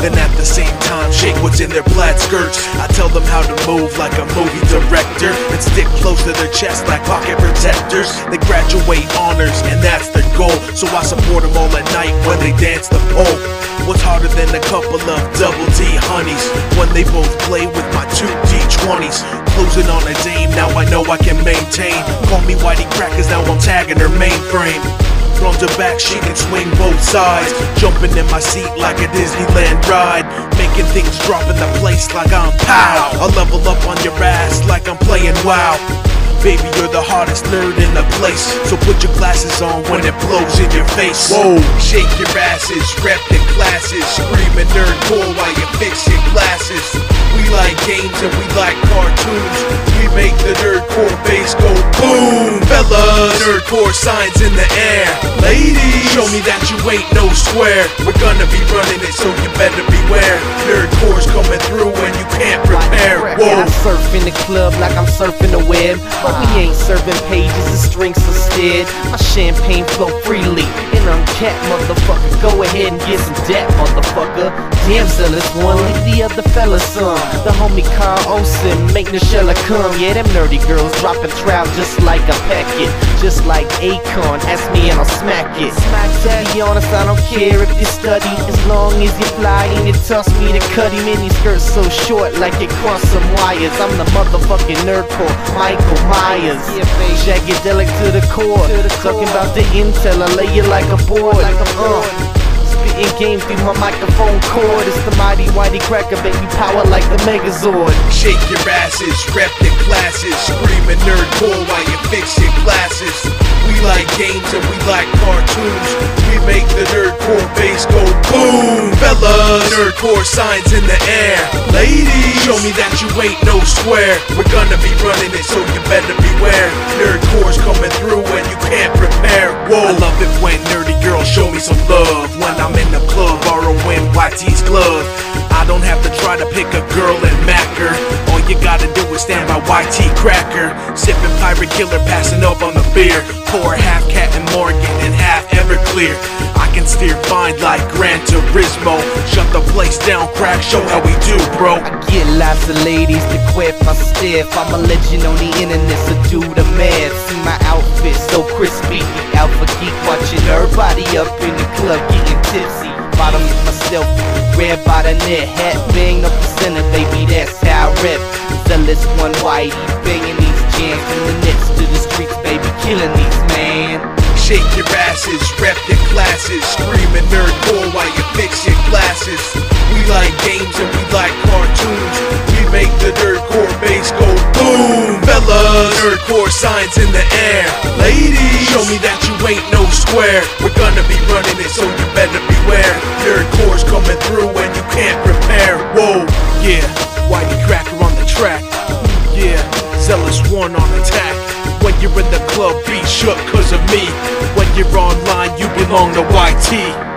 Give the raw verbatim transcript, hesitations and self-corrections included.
and at the same time shake what's in their plaid skirts. I tell them how to move like a movie director and stick close to their chest like pocket protectors. They graduate honors and that's their goal, so I support them all at night when they dance the pole. What's harder than a couple of double D honeys when they both play with my two D twenties? Closing on a dame, now I know I can maintain. Call me Whitey Crackers, now I'm tagging her mainframe. Front to back, she can swing both sides, jumping in my seat like a Disneyland ride, making things drop in the place like I'm pow. I'll level up on your ass like I'm playing WoW. Baby, you're the hardest nerd in the place, so put your glasses on when it blows in your face. Whoa, shake your asses, rep the classes, screaming nerdcore while you fix your glasses. We like games and we like cartoons, we make the nerdcore bass go boom. Fellas, nerdcore signs in the air. Ladies, show me that you ain't no square. We're gonna be running it, so you better beware. Nerdcore's coming through and you can't prepare. Whoa. Yeah, I surf in the club like I'm surfing the web, but we ain't serving pages and strings instead. My champagne flow freely and uncapped, motherfucker. Go ahead and get some debt, motherfucker. Damn, zealous one, leave the other fellas some. The homie Carl Olsen, make Nichelle come. Yeah, them nerdy girls dropping trout just like a packet, just like Akon. Ask me and I'll smack it. To be honest, I don't care if you study, as long as you fly and you toss me the cutty. Mini skirts so short like it crossed some wires. I'm the motherfucking nerdcore Michael Myers. Shagadelic to the core, talking about the intel, I lay you like a board. Uh. Spitting game through my microphone cord. It's the mighty Whitey Cracker, baby, power like the Megazord. Shake your asses, rep your classes, screaming nerdcore while you fix your glasses. We like games and we like cartoons, we make the nerdcore bass go boom. Fellas, nerdcore signs in the air. Ladies, show me that you ain't no square. We're gonna be running it, so you better beware. Nerdcore's coming through and you can't prepare. Whoa, I love it when nerdy girls show me some love. When I'm in the club borrowing Y T's glove, I don't have to try to pick a girl and mack her. All you gotta do is stand by Y T Cracker, sipping Pirate Killer, passing up on the beer. Pour half Captain Morgan and half Everclear. I can steer fine like Gran Turismo. Shut the place down, crack, show how we do, bro. I get lots of ladies to quit my stiff. I'm a legend on the internet, so do the math. See my outfit so crispy, alpha geek watching everybody up in the club getting tipsy. Bottom of myself, red by the net, hat bang up the center, baby, that's how I rep. Zealous one Whitey, banging these jams from the nets to the streets, baby, killing these, man. Shake your asses, rep your classes, screaming nerdcore while you fix your glasses. We like games and we like cartoons, we make the nerdcore bass go boom. Fellas, nerdcore signs in the air. Ladies, show me that you ain't no square. We're gonna be running it, so you better beware. Nerdcore's coming through and you can't prepare. Whoa, yeah, Whitey Cracker on the track. Yeah, Zealous one on attack. When you're in the club, be shook cause of me. When you're online, you belong to Y T.